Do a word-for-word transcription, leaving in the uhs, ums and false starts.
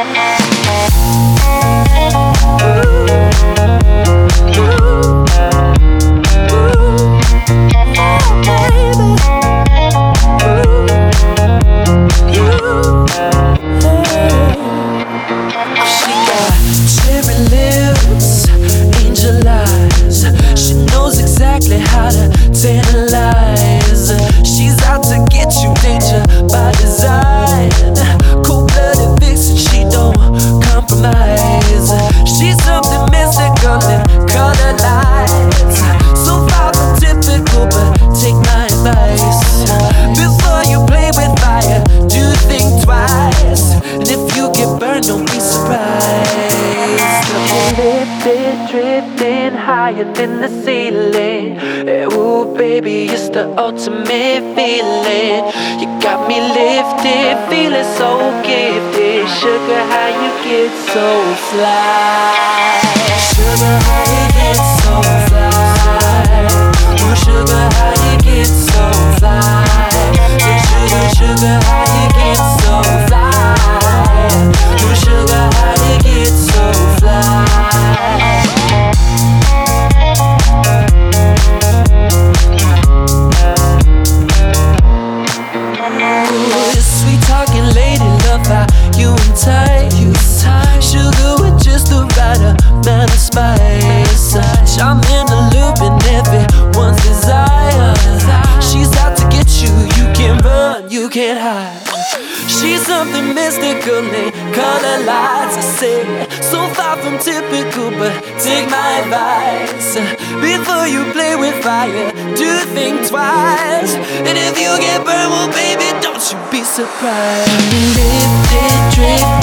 How to tantalize. She's out to get you, danger by design. Cold-blooded vixen, she don't compromise. She's something mystical in color lights. So far from typical, but take my advice. Before you play with fire, do think twice. And if you get burned, don't be surprised. Lifted, drifting higher than the ceiling. Ooh, baby, it's the ultimate feeling. You got me lifted, feeling so gifted. Sugar, how you get so fly? Sugar, how you get so fly? Ooh, sugar, how you get so fly? Hey, sugar, sugar, how you get so fly? Ooh, sugar, how you get so fly? You and tight, you tight. Sugar with just the right amount of spice. I'm in the loop and everyone's desire. She's out to get you, you can't run, you can't hide. She's something mystical in color lights. I say, so far from typical, but take my advice. Before you play with fire, do think twice. And if you get burned, well baby, don't you be surprised. Lifted, drifted